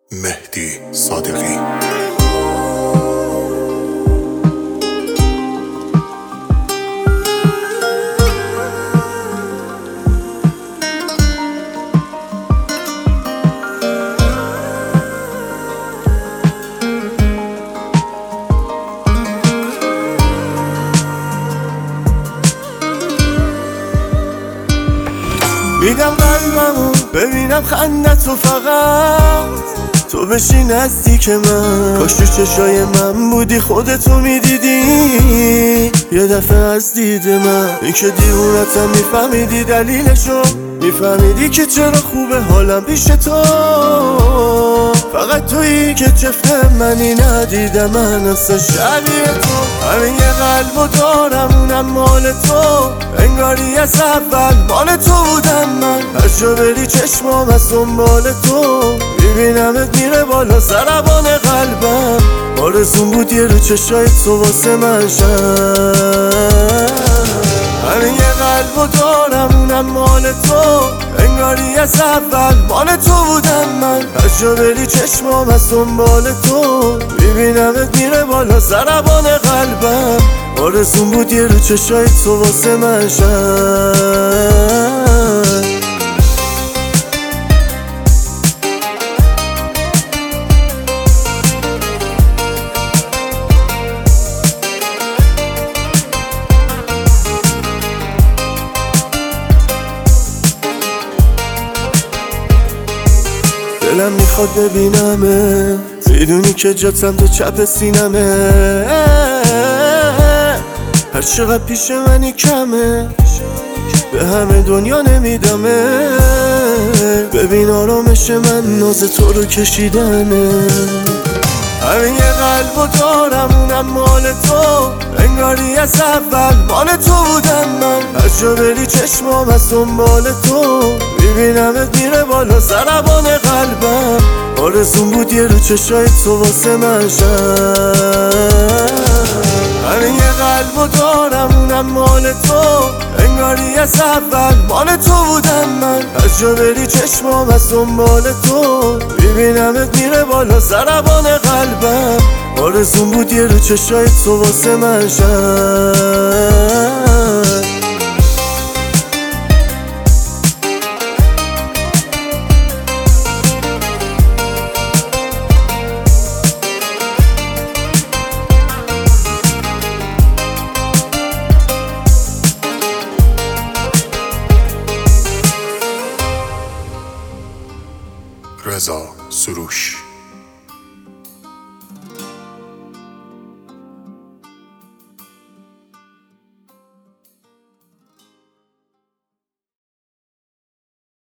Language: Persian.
مهدی صادقی. میدم قلبمو ببینم خندتو، فقط تو بشی نزدیک من. کاش تو چشای من بودی، خودتو میدیدی یه دفعه از دید من. این که دیوونتم میفهمیدی دلیلشو، میفهمیدی که چرا خوبه حالم پیش تو. فقط تویی که چفت منی ندیدم، من اصلا شبیه تو. همین یه قلبو دارم اونم مال تو، انگاری از اول مال تو بودم من. هر جا بری چشمام از دنبال تو، میبینمت میره بالا ضربان قلبم. آرزون بود یه رو چشای تو واسه من شم. همین یه قلبو دارم اونم مال تو، انگاری از اول مال تو بودم من. هر جا بری چشمام از دنبال تو، میبینمت میره بالا ضربان قلبم. آرزون بود یه رو چشای تو واسه من شم. دلم میخواد ببینمه، میدونی که جاتم تو چپ سینمه. هر چقدر پیش منی کمه، به همه دنیا نمیدمه. ببین آرامش من ناز تو رو کشیدنه. همین یه قلبو دارم اونم مال تو، انگاری از اول مال تو بودم من. هر جا بری چشمام از دنبال تو، میبینمت میره بالا ضربان قلبم. آرزون بود یه رو چشای تو واسه من شم. همین یه قلبو دارم اونم مال تو، انگاری از اول مال تو بودم من. هر جا بری چشمام از دنبال تو، میبینمت میره بالا ضربان قلبم. آرزون بود یه رو چشای تو واسه من شم. رضا سروش.